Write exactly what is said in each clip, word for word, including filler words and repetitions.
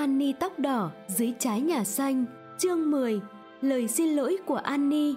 Annie tóc đỏ dưới trái nhà xanh, chương mười, lời xin lỗi của Annie.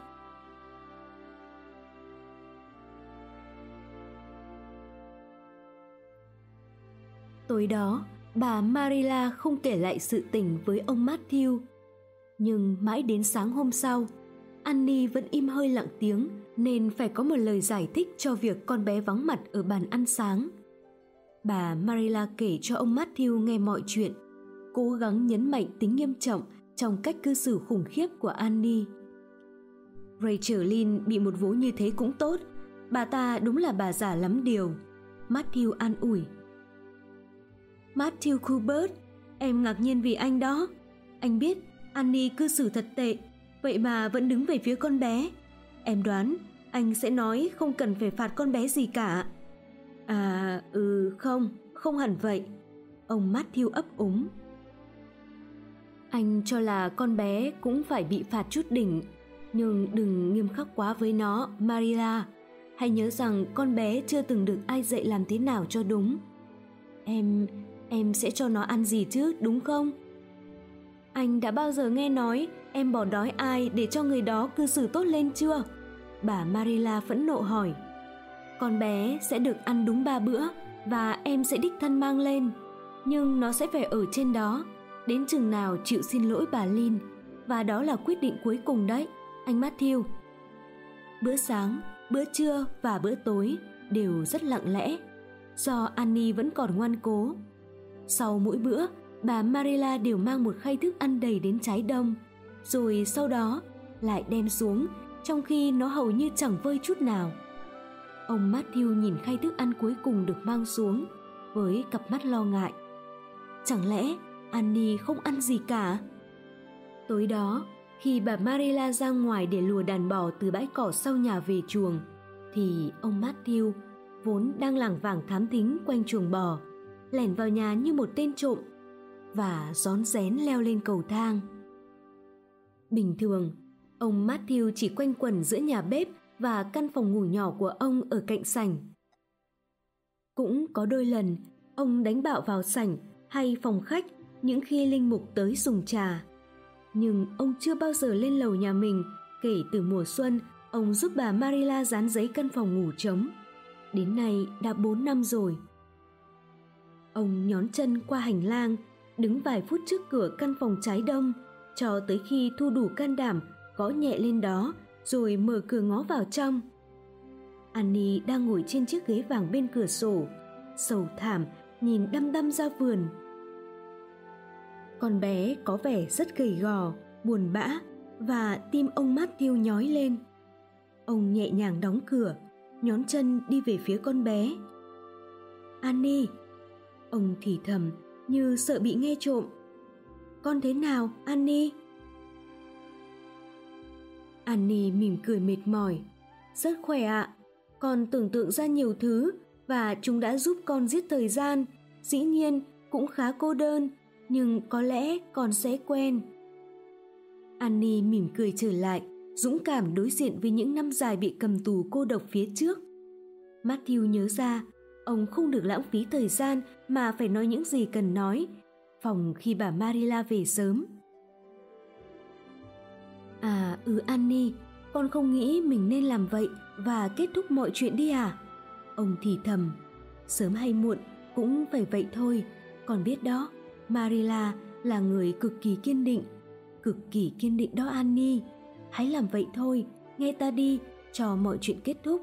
Tối đó, bà Marilla không kể lại sự tình với ông Matthew. Nhưng mãi đến sáng hôm sau, Annie vẫn im hơi lặng tiếng nên phải có một lời giải thích cho việc con bé vắng mặt ở bàn ăn sáng. Bà Marilla kể cho ông Matthew nghe mọi chuyện, cố gắng nhấn mạnh tính nghiêm trọng trong cách cư xử khủng khiếp của Annie. Rachel Lynn bị một vố như thế cũng tốt, bà ta đúng là bà già lắm điều, Matthew an ủi. Matthew Cuthbert, em ngạc nhiên vì anh đó. Anh biết Annie cư xử thật tệ, vậy mà vẫn đứng về phía con bé. Em đoán anh sẽ nói không cần phải phạt con bé gì cả. À, ừ, không, không hẳn vậy. Ông Matthew ấp úng. Anh cho là con bé cũng phải bị phạt chút đỉnh, nhưng đừng nghiêm khắc quá với nó, Marilla. Hãy nhớ rằng con bé chưa từng được ai dạy làm thế nào cho đúng. Em, em sẽ cho nó ăn gì chứ, đúng không? Anh đã bao giờ nghe nói em bỏ đói ai để cho người đó cư xử tốt lên chưa? Bà Marilla phẫn nộ hỏi. Con bé sẽ được ăn đúng ba bữa và em sẽ đích thân mang lên, nhưng nó sẽ phải ở trên đó đến chừng nào chịu xin lỗi bà Lynn, và đó là quyết định cuối cùng đấy, anh Matthew. Bữa sáng, bữa trưa và bữa tối đều rất lặng lẽ, do Annie vẫn còn ngoan cố. Sau mỗi bữa, bà Marilla đều mang một khay thức ăn đầy đến trái đông, rồi sau đó lại đem xuống, trong khi nó hầu như chẳng vơi chút nào. Ông Matthew nhìn khay thức ăn cuối cùng được mang xuống với cặp mắt lo ngại. Chẳng lẽ Annie không ăn gì cả? Tối đó, khi bà Marilla ra ngoài để lùa đàn bò từ bãi cỏ sau nhà về chuồng, thì ông Matthew, vốn đang lảng vảng thám thính quanh chuồng bò, lẻn vào nhà như một tên trộm và rón rén leo lên cầu thang. Bình thường, ông Matthew chỉ quanh quẩn giữa nhà bếp và căn phòng ngủ nhỏ của ông ở cạnh sảnh. Cũng có đôi lần, ông đánh bạo vào sảnh hay phòng khách những khi linh mục tới dùng trà. Nhưng ông chưa bao giờ lên lầu nhà mình kể từ mùa xuân ông giúp bà Marilla dán giấy căn phòng ngủ trống. Đến nay đã bốn năm rồi. Ông nhón chân qua hành lang, đứng vài phút trước cửa căn phòng trái đông, cho tới khi thu đủ can đảm gõ nhẹ lên đó, rồi mở cửa ngó vào trong. Annie đang ngồi trên chiếc ghế vàng bên cửa sổ, sầu thảm nhìn đăm đăm ra vườn. Con bé có vẻ rất gầy gò, buồn bã, và tim ông Matthew nhói lên. Ông nhẹ nhàng đóng cửa, nhón chân đi về phía con bé. Annie, ông thì thầm như sợ bị nghe trộm. Con thế nào, Annie? Annie mỉm cười mệt mỏi. Rất khỏe ạ. Con tưởng tượng ra nhiều thứ và chúng đã giúp con giết thời gian. Dĩ nhiên cũng khá cô đơn, nhưng có lẽ con sẽ quen. Annie mỉm cười trở lại, dũng cảm đối diện với những năm dài bị cầm tù cô độc phía trước. Matthew nhớ ra, ông không được lãng phí thời gian mà phải nói những gì cần nói, phòng khi bà Marilla về sớm. À, ừ Annie, con không nghĩ mình nên làm vậy và kết thúc mọi chuyện đi à? Ông thì thầm, sớm hay muộn cũng phải vậy thôi, con biết đó, Marilla là người cực kỳ kiên định, cực kỳ kiên định đó Annie. Hãy làm vậy thôi, nghe ta đi, cho mọi chuyện kết thúc.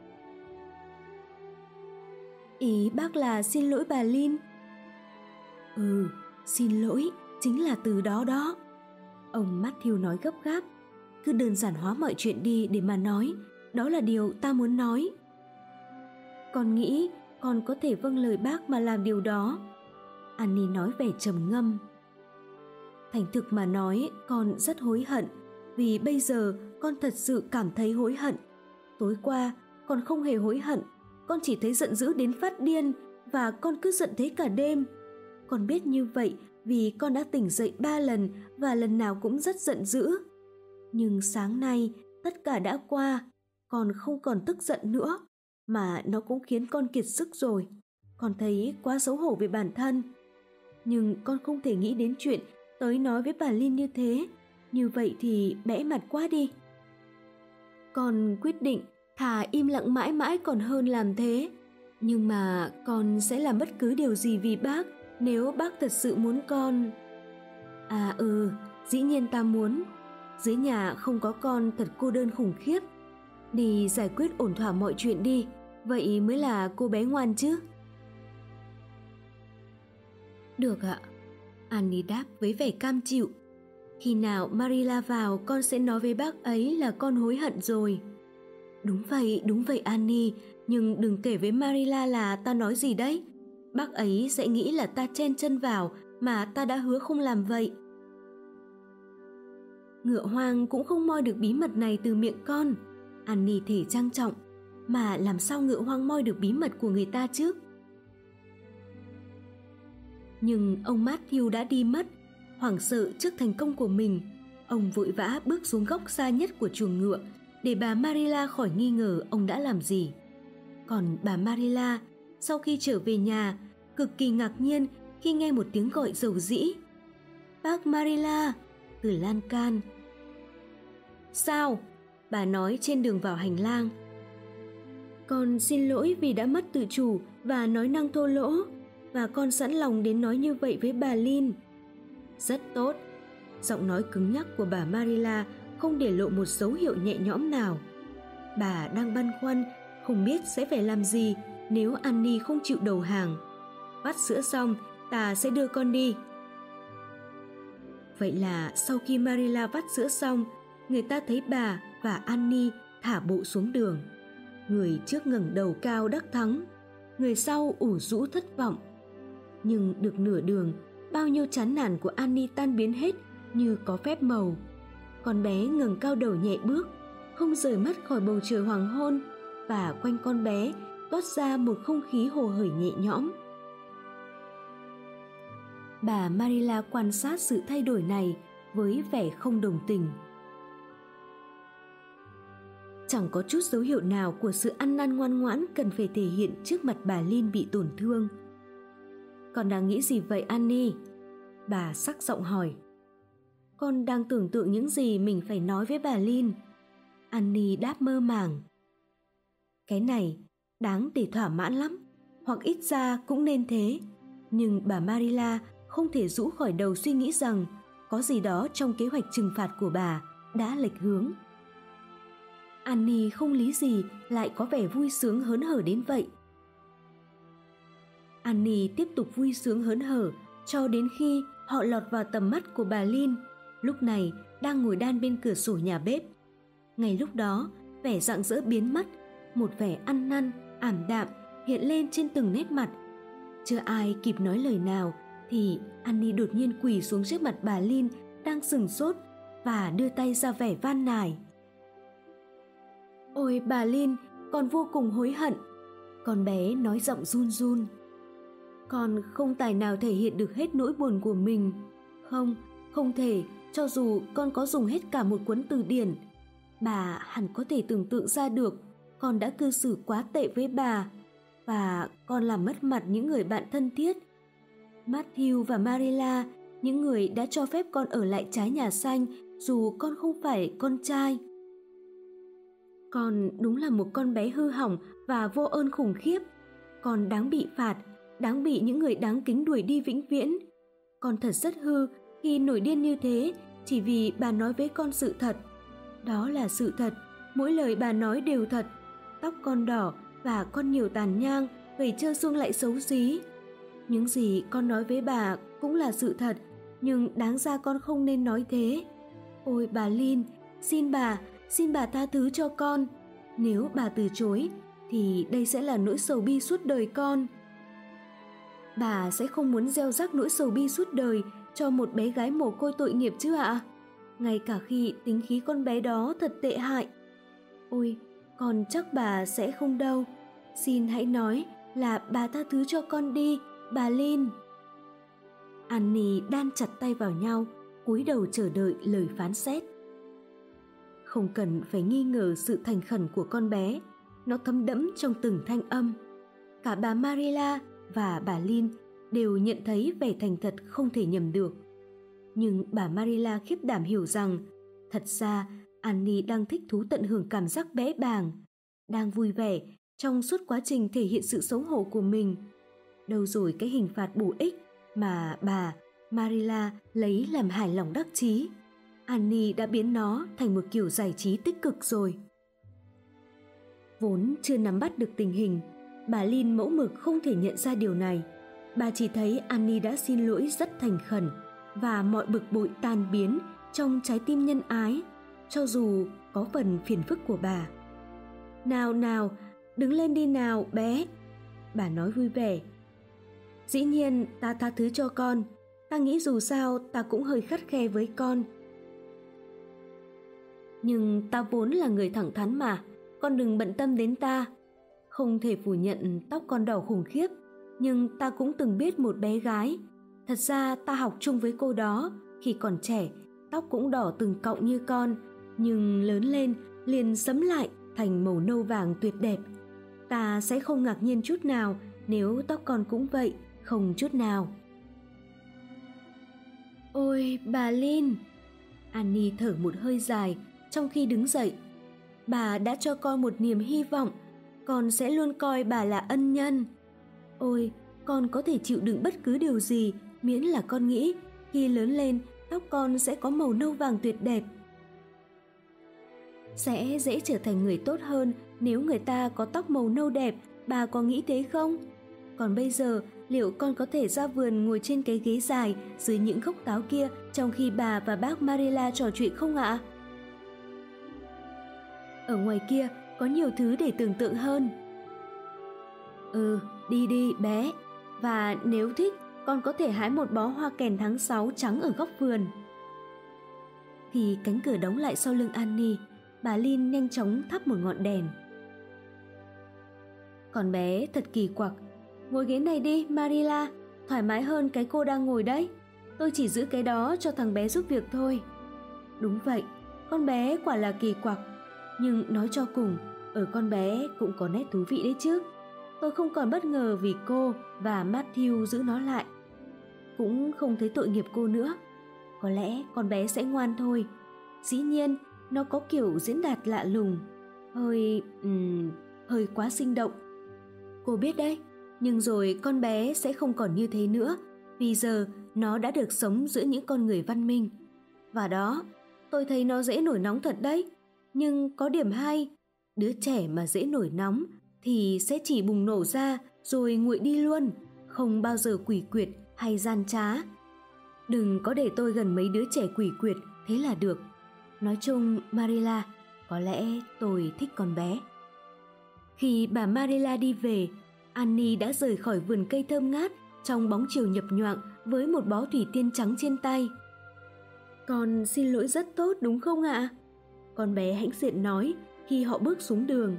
Ý bác là xin lỗi bà Lynn. Ừ, xin lỗi, chính là từ đó đó. Ông Matthew nói gấp gáp. Cứ đơn giản hóa mọi chuyện đi để mà nói, đó là điều ta muốn nói. Con nghĩ con có thể vâng lời bác mà làm điều đó. Annie nói vẻ trầm ngâm. Thành thực mà nói, con rất hối hận, vì bây giờ con thật sự cảm thấy hối hận. Tối qua, con không hề hối hận, con chỉ thấy giận dữ đến phát điên, và con cứ giận thế cả đêm. Con biết như vậy vì con đã tỉnh dậy ba lần và lần nào cũng rất giận dữ. Nhưng sáng nay, tất cả đã qua, con không còn tức giận nữa, mà nó cũng khiến con kiệt sức rồi. Con thấy quá xấu hổ về bản thân. nhưng con không thể nghĩ đến chuyện tới nói với bà Lin như thế. Như vậy thì bẽ mặt quá đi. Con quyết định thà im lặng mãi mãi còn hơn làm thế. Nhưng mà con sẽ làm bất cứ điều gì vì bác nếu bác thật sự muốn con. À ừ, dĩ nhiên ta muốn. Dưới nhà không có con thật cô đơn khủng khiếp. Đi giải quyết ổn thỏa mọi chuyện đi, vậy mới là cô bé ngoan chứ. Được ạ, Annie đáp với vẻ cam chịu. Khi nào Marilla vào con sẽ nói với bác ấy là con hối hận rồi. Đúng vậy, đúng vậy Annie, nhưng đừng kể với Marilla là ta nói gì đấy. Bác ấy sẽ nghĩ là ta chen chân vào mà ta đã hứa không làm vậy. Ngựa hoang cũng không moi được bí mật này từ miệng con. Annie thể trang trọng, mà làm sao ngựa hoang moi được bí mật của người ta chứ? Nhưng ông Matthew đã đi mất. Hoảng sợ trước thành công của mình, ông vội vã bước xuống góc xa nhất của chuồng ngựa để bà Marilla khỏi nghi ngờ ông đã làm gì. Còn bà Marilla, sau khi trở về nhà, cực kỳ ngạc nhiên khi nghe một tiếng gọi dầu dĩ. Bác Marilla, từ lan can. Sao? Bà nói trên đường vào hành lang. Con xin lỗi vì đã mất tự chủ và nói năng thô lỗ, và con sẵn lòng đến nói như vậy với bà Lin. Rất tốt. Giọng nói cứng nhắc của bà Marilla không để lộ một dấu hiệu nhẹ nhõm nào. Bà đang băn khoăn, không biết sẽ phải làm gì nếu Annie không chịu đầu hàng. Vắt sữa xong, ta sẽ đưa con đi. Vậy là sau khi Marilla vắt sữa xong, người ta thấy bà và Annie thả bộ xuống đường. Người trước ngẩng đầu cao đắc thắng, người sau ủ rũ thất vọng. Nhưng được nửa đường, bao nhiêu chán nản của Annie tan biến hết như có phép màu. Con bé ngẩng cao đầu nhẹ bước, không rời mắt khỏi bầu trời hoàng hôn, và quanh con bé toát ra một không khí hồ hởi nhẹ nhõm. Bà Marilla quan sát sự thay đổi này với vẻ không đồng tình. Chẳng có chút dấu hiệu nào của sự ăn năn ngoan ngoãn cần phải thể hiện trước mặt bà Lin bị tổn thương. Con đang nghĩ gì vậy Annie? Bà sắc giọng hỏi. Con đang tưởng tượng những gì mình phải nói với bà Lin. Annie đáp mơ màng. Cái này đáng để thỏa mãn lắm, hoặc ít ra cũng nên thế. Nhưng bà Marilla không thể rũ khỏi đầu suy nghĩ rằng có gì đó trong kế hoạch trừng phạt của bà đã lệch hướng. Annie không lý gì lại có vẻ vui sướng hớn hở đến vậy. Annie tiếp tục vui sướng hớn hở cho đến khi họ lọt vào tầm mắt của bà Lin, lúc này đang ngồi đan bên cửa sổ nhà bếp. Ngay lúc đó, vẻ rạng rỡ biến mất, một vẻ ăn năn, ảm đạm hiện lên trên từng nét mặt. Chưa ai kịp nói lời nào thì Annie đột nhiên quỳ xuống trước mặt bà Lin đang sửng sốt và đưa tay ra vẻ van nài. Ôi bà Lin, con vô cùng hối hận. Con bé nói giọng run run. Con không tài nào thể hiện được hết nỗi buồn của mình. Không, không thể, cho dù con có dùng hết cả một cuốn từ điển. Bà hẳn có thể tưởng tượng ra được con đã cư xử quá tệ với bà, và con làm mất mặt những người bạn thân thiết. Matthew và Marilla, những người đã cho phép con ở lại trái nhà xanh dù con không phải con trai. Con đúng là một con bé hư hỏng và vô ơn khủng khiếp. Con đáng bị phạt, đáng bị những người đáng kính đuổi đi vĩnh viễn. Con thật rất hư khi nổi điên như thế chỉ vì bà nói với con sự thật. Đó là sự thật, mỗi lời bà nói đều thật. Tóc con đỏ và con nhiều tàn nhang, gầy trơ xương lại xấu xí. Những gì con nói với bà cũng là sự thật, nhưng đáng ra con không nên nói thế. Ôi bà Lin, xin bà, xin bà tha thứ cho con. Nếu bà từ chối, thì đây sẽ là nỗi sầu bi suốt đời con. Bà sẽ không muốn gieo rắc nỗi sầu bi suốt đời cho một bé gái mồ côi tội nghiệp chứ ạ? Ngay cả khi tính khí con bé đó thật tệ hại. Ôi, con chắc bà sẽ không đâu. Xin hãy nói là bà tha thứ cho con đi, bà Lin. Annie đan chặt tay vào nhau, cúi đầu chờ đợi lời phán xét. Không cần phải nghi ngờ sự thành khẩn của con bé, nó thấm đẫm trong từng thanh âm. Cả bà Marilla và bà Lin đều nhận thấy vẻ thành thật không thể nhầm được. Nhưng bà Marilla khiếp đảm hiểu rằng thật ra Annie đang thích thú tận hưởng cảm giác bẽ bàng, đang vui vẻ trong suốt quá trình thể hiện sự xấu hổ của mình. Đâu rồi cái hình phạt bổ ích mà bà Marilla lấy làm hài lòng đắc chí, Annie đã biến nó thành một kiểu giải trí tích cực rồi. Vốn chưa nắm bắt được tình hình, bà Lynn mẫu mực không thể nhận ra điều này. Bà chỉ thấy Annie đã xin lỗi rất thành khẩn và mọi bực bội tan biến trong trái tim nhân ái, cho dù có phần phiền phức của bà. Nào nào, đứng lên đi nào bé, bà nói vui vẻ. Dĩ nhiên ta tha thứ cho con, ta nghĩ dù sao ta cũng hơi khắt khe với con. Nhưng ta vốn là người thẳng thắn mà, con đừng bận tâm đến ta. Không thể phủ nhận tóc con đỏ khủng khiếp, nhưng ta cũng từng biết một bé gái. Thật ra ta học chung với cô đó, khi còn trẻ, tóc cũng đỏ từng cọng như con, nhưng lớn lên liền sẫm lại thành màu nâu vàng tuyệt đẹp. Ta sẽ không ngạc nhiên chút nào nếu tóc con cũng vậy, không chút nào. Ôi bà Lynn! Annie thở một hơi dài trong khi đứng dậy. Bà đã cho con một niềm hy vọng, con sẽ luôn coi bà là ân nhân. Ôi, con có thể chịu đựng bất cứ điều gì miễn là con nghĩ khi lớn lên tóc con sẽ có màu nâu vàng tuyệt đẹp. Sẽ dễ trở thành người tốt hơn nếu người ta có tóc màu nâu đẹp, bà có nghĩ thế không? Còn bây giờ, liệu con có thể ra vườn ngồi trên cái ghế dài dưới những gốc táo kia trong khi bà và bác Marilla trò chuyện không ạ? Ở ngoài kia có nhiều thứ để tưởng tượng hơn. Ừ, đi đi bé. Và nếu thích, con có thể hái một bó hoa kèn tháng sáu trắng ở góc vườn. Khi cánh cửa đóng lại sau lưng Annie, bà Lynn nhanh chóng thắp một ngọn đèn. Con bé thật kỳ quặc. Ngồi ghế này đi, Marilla, thoải mái hơn cái cô đang ngồi đấy. Tôi chỉ giữ cái đó cho thằng bé giúp việc thôi. Đúng vậy, con bé quả là kỳ quặc. Nhưng nói cho cùng, ở con bé cũng có nét thú vị đấy chứ. Tôi không còn bất ngờ vì cô và Matthew giữ nó lại. Cũng không thấy tội nghiệp cô nữa. Có lẽ con bé sẽ ngoan thôi. Dĩ nhiên, nó có kiểu diễn đạt lạ lùng, hơi... Um, hơi quá sinh động. Cô biết đấy, nhưng rồi con bé sẽ không còn như thế nữa, vì giờ nó đã được sống giữa những con người văn minh. Và đó, tôi thấy nó dễ nổi nóng thật đấy. Nhưng có điểm hay, đứa trẻ mà dễ nổi nóng thì sẽ chỉ bùng nổ ra rồi nguội đi luôn, không bao giờ quỷ quyệt hay gian trá. Đừng có để tôi gần mấy đứa trẻ quỷ quyệt, thế là được. Nói chung, Marilla, có lẽ tôi thích con bé. Khi bà Marilla đi về, Annie đã rời khỏi vườn cây thơm ngát trong bóng chiều nhập nhoạng với một bó thủy tiên trắng trên tay. Con xin lỗi rất tốt đúng không ạ? Con bé hãnh diện nói khi họ bước xuống đường.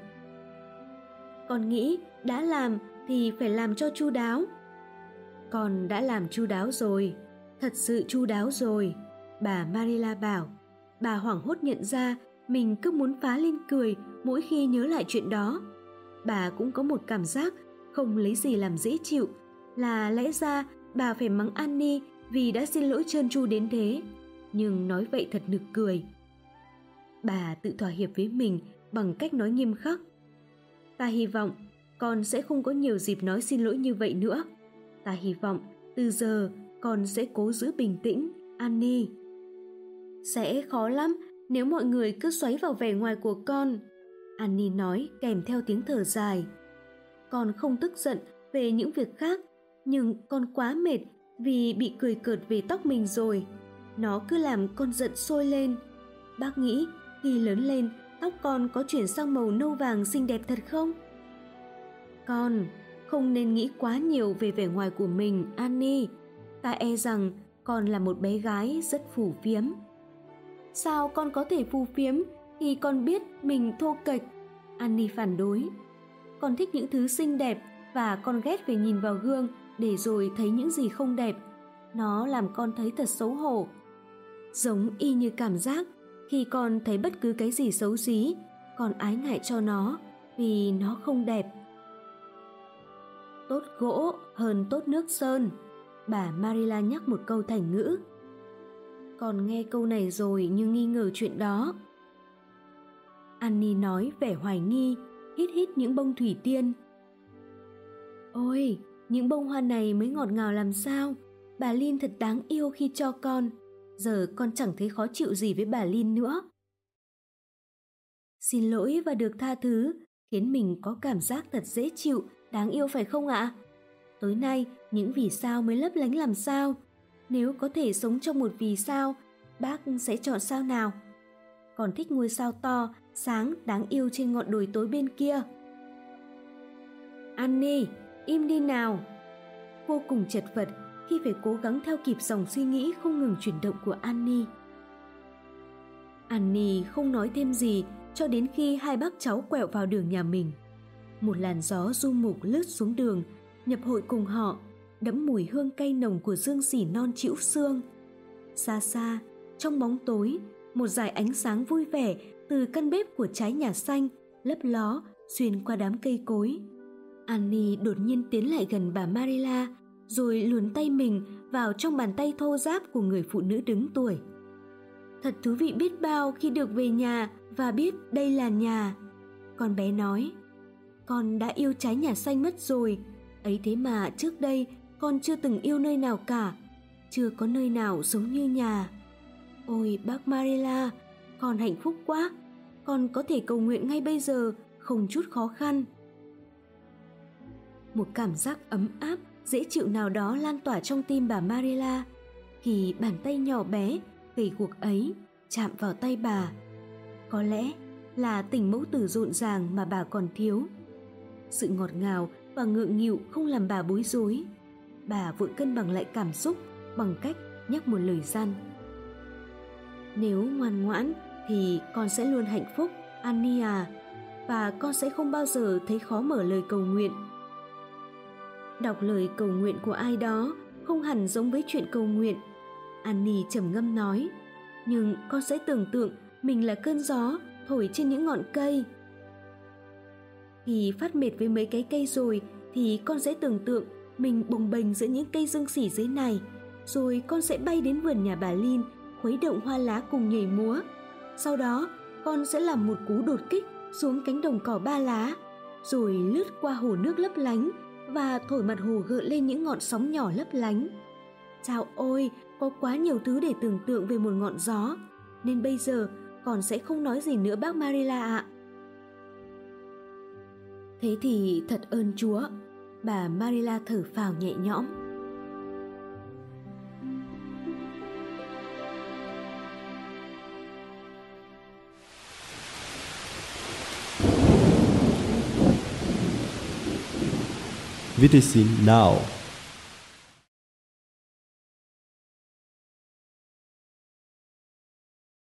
Con nghĩ đã làm thì phải làm cho chu đáo. Con đã làm chu đáo rồi, thật sự chu đáo rồi, bà Marilla bảo. Bà hoảng hốt nhận ra mình cứ muốn phá lên cười mỗi khi nhớ lại chuyện đó. Bà cũng có một cảm giác không lấy gì làm dễ chịu, là lẽ ra bà phải mắng Annie vì đã xin lỗi trơn tru đến thế. Nhưng nói vậy thật nực cười. Bà tự thỏa hiệp với mình bằng cách nói nghiêm khắc. Ta hy vọng con sẽ không có nhiều dịp nói xin lỗi như vậy nữa. Ta hy vọng từ giờ con sẽ cố giữ bình tĩnh, Annie. Sẽ khó lắm nếu mọi người cứ xoáy vào vẻ ngoài của con, Annie nói kèm theo tiếng thở dài. Con không tức giận về những việc khác, nhưng con quá mệt vì bị cười cợt về tóc mình rồi. Nó cứ làm con giận sôi lên. Bác nghĩ khi lớn lên tóc con có chuyển sang màu nâu vàng xinh đẹp thật không? Con không nên nghĩ quá nhiều về vẻ ngoài của mình, Annie. Ta e rằng con là một bé gái rất phù phiếm. Sao con có thể phù phiếm khi con biết mình thô kệch? Annie phản đối. Con thích những thứ xinh đẹp và con ghét phải nhìn vào gương để rồi thấy những gì không đẹp. Nó làm con thấy thật xấu hổ. Giống y như cảm giác khi con thấy bất cứ cái gì xấu xí, con ái ngại cho nó vì nó không đẹp. Tốt gỗ hơn tốt nước sơn, bà Marilla nhắc một câu thành ngữ. Con nghe câu này rồi nhưng nghi ngờ chuyện đó. Annie nói vẻ hoài nghi, hít hít những bông thủy tiên. Ôi, những bông hoa này mới ngọt ngào làm sao, bà Lin thật đáng yêu khi cho con, giờ con chẳng thấy khó chịu gì với bà Lin nữa. Xin lỗi và được tha thứ, khiến mình có cảm giác thật dễ chịu, đáng yêu phải không ạ? Tối nay, những vì sao mới lấp lánh làm sao? Nếu có thể sống trong một vì sao, bác sẽ chọn sao nào? Còn thích ngôi sao to, sáng, đáng yêu trên ngọn đồi tối bên kia. Annie, im đi nào! Vô cùng chật vật khi phải cố gắng theo kịp dòng suy nghĩ không ngừng chuyển động của Annie. Annie không nói thêm gì cho đến khi hai bác cháu quẹo vào đường nhà mình. Một làn gió du mục lướt xuống đường, nhập hội cùng họ, đẫm mùi hương cay nồng của dương xỉ non trĩu xương. Xa xa, trong bóng tối, một dải ánh sáng vui vẻ từ căn bếp của trái nhà xanh lấp ló xuyên qua đám cây cối. Annie đột nhiên tiến lại gần bà Marilla, rồi luồn tay mình vào trong bàn tay thô ráp của người phụ nữ đứng tuổi. Thật thú vị biết bao khi được về nhà và biết đây là nhà. Con bé nói, con đã yêu trái nhà xanh mất rồi, ấy thế mà trước đây con chưa từng yêu nơi nào cả, chưa có nơi nào giống như nhà. Ôi bác Marilla, con hạnh phúc quá, con có thể cầu nguyện ngay bây giờ, không chút khó khăn. Một cảm giác ấm áp, dễ chịu nào đó lan tỏa trong tim bà Marilla khi bàn tay nhỏ bé, gầy guộc ấy chạm vào tay bà. Có lẽ là tình mẫu tử rộn ràng mà bà còn thiếu. Sự ngọt ngào và ngượng nghịu không làm bà bối rối. Bà vội cân bằng lại cảm xúc bằng cách nhắc một lời răn. Nếu ngoan ngoãn thì con sẽ luôn hạnh phúc, Annie à, và con sẽ không bao giờ thấy khó mở lời cầu nguyện. Đọc lời cầu nguyện của ai đó không hẳn giống với chuyện cầu nguyện, Annie trầm ngâm nói, nhưng con sẽ tưởng tượng mình là cơn gió thổi trên những ngọn cây. Khi phát mệt với mấy cái cây rồi thì con sẽ tưởng tượng mình bồng bềnh giữa những cây dương xỉ dưới này, rồi con sẽ bay đến vườn nhà bà Lin, khuấy động hoa lá cùng nhảy múa. Sau đó con sẽ làm một cú đột kích xuống cánh đồng cỏ ba lá, rồi lướt qua hồ nước lấp lánh và thổi mặt hồ gợn lên những ngọn sóng nhỏ lấp lánh. Chao ôi, có quá nhiều thứ để tưởng tượng về một ngọn gió, nên bây giờ con sẽ không nói gì nữa bác Marilla ạ. Thế thì thật ơn Chúa, bà Marilla thở phào nhẹ nhõm. vê tê xê Now.